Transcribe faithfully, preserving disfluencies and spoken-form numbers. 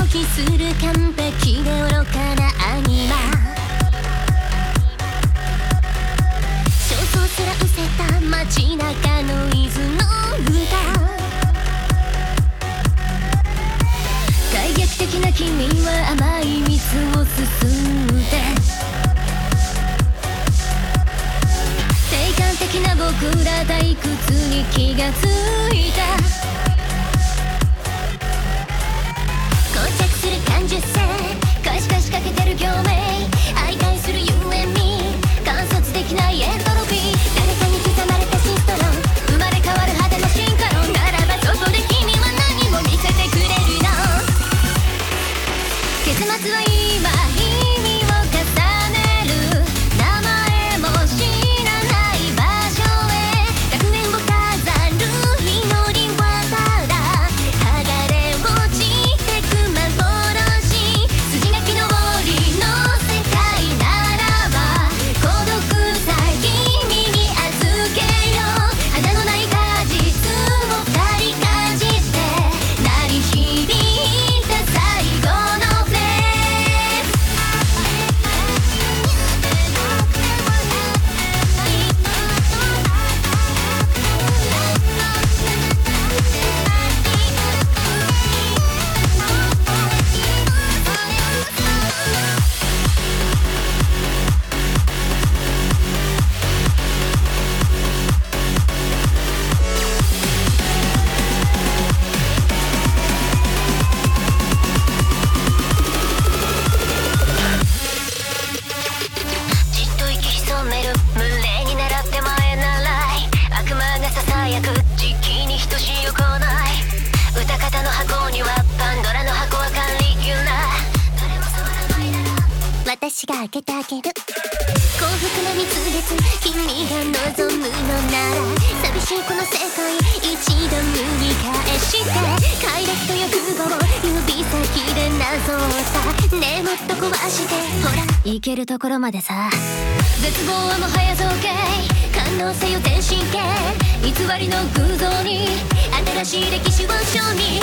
拒する完璧で愚かなアニマ。焦燥すら失せた街中の伊豆の歌。開劇的な君は甘い蜜をすすって、定感的な僕ら退屈に気がついた。膠着する感受性、可視化しかけてる共鳴、相対するゆえに観察できないエントロピー。誰かに刻まれたシストロン、生まれ変わる果ての進化論ならば、そこで君は何を見せてくれるの。結末は今意味を重ねる、名前も知らない場所へ楽園を飾る祈りはただ剥がれ落ちてく幻。筋書きの森の世界ならば孤独さ君に預けよう。花のない果実を二人かじって鳴り響いた最後のフレーズ。じっと息潜める群れに倣って前習い、悪魔がささやく時期に等しい行い。歌方の箱にはパンドラの箱はカリキュラ。誰も触らないなら私が開けてあげる。幸福な蜜月君が望むのなら、寂しいこの世界一度塗り返して、快楽と欲望指先でなぞったね。もっと壊してほら行けるところまでさ。絶望はもはや造形、感動せよ全神経、偽りの偶像に新しい歴史を証明。